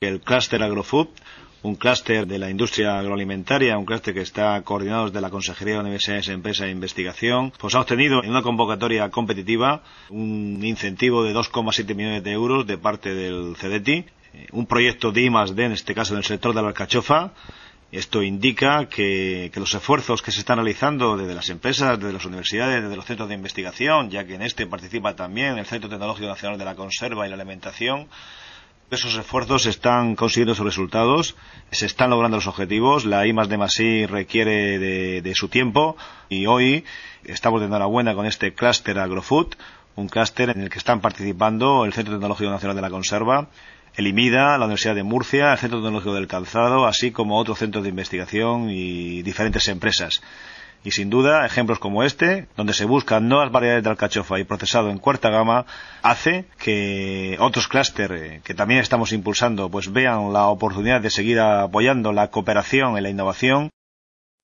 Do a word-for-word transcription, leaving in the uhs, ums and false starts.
El clúster agrofood, un clúster de la industria agroalimentaria, un clúster que está coordinado desde la Consejería de Universidades, Empresa e Investigación, pues ha obtenido en una convocatoria competitiva un incentivo de dos coma siete millones de euros de parte del CEDETI, un proyecto de I más D, en este caso en el sector de la alcachofa. Esto indica que, que los esfuerzos que se están realizando desde las empresas, desde las universidades, desde los centros de investigación, ya que en este participa también el Centro Tecnológico Nacional de la Conserva y la Alimentación, esos esfuerzos están consiguiendo sus resultados, se están logrando los objetivos. La I más D más I requiere de, de su tiempo y hoy estamos de enhorabuena con este clúster agrofood, un clúster en el que están participando el Centro Tecnológico Nacional de la Conserva, el I M I D A, la Universidad de Murcia, el Centro Tecnológico del Calzado, así como otros centros de investigación y diferentes empresas. Y sin duda, ejemplos como este, donde se buscan nuevas variedades de alcachofa y procesado en cuarta gama, hace que otros clústeres que también estamos impulsando pues vean la oportunidad de seguir apoyando la cooperación en la innovación.